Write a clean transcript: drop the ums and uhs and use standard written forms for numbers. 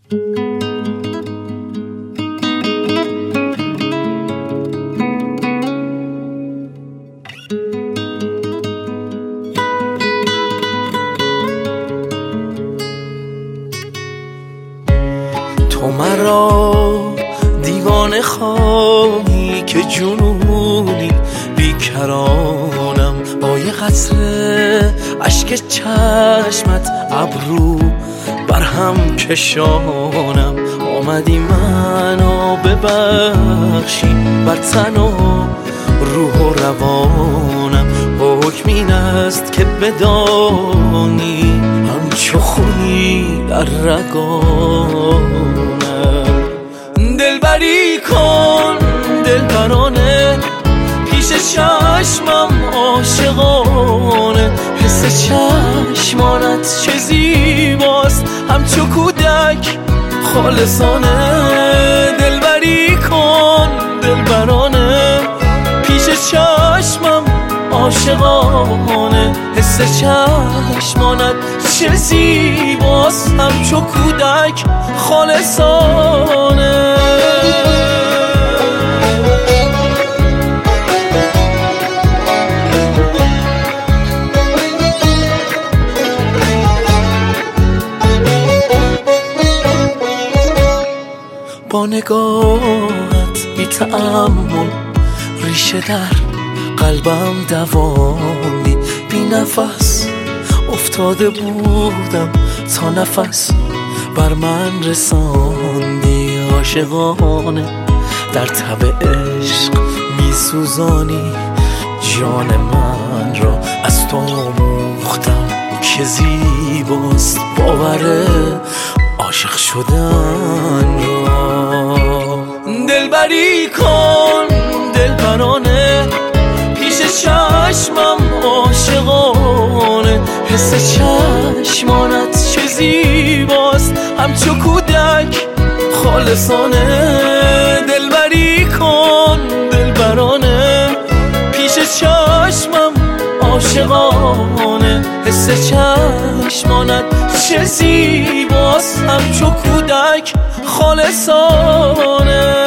تو مرا دیوانه خواهی که جنونی بیکرانم، با یه قطره اشک چشمت ابرو برهم کشانم. آمدی منو ببخشی بر تن و روح و روانم، با حکم این است که بدانی همچو خونی در رگانم. دلبری کن دلبرانه، پیش چشمم عاشقانه، حس چشمانت چه زیباست همچو کودک خالصانه. دلبری کن دلبرانه، پیش چشمم عاشقانه، حس چشمانت چه زیباست همچو کودک خالصانه. با نگاهت بی تأمل ریشه در قلبم دواندی، بی نفس افتاده بودم تا نفس بر من رساندی. عاشقانه در تب عشق می سوزانی جان من را، از تو آموختم که زیباست باور عاشق شدن را. دلبری کن دلبرانه، پیش چشمم عاشقانه، حس چشمانت چه زیباست همچو کودک خالصانه. دلبری کن دلبرانه، پیش چشمم عاشقانه، حس چشمانت چه زیباست همچو کودک خالصانه.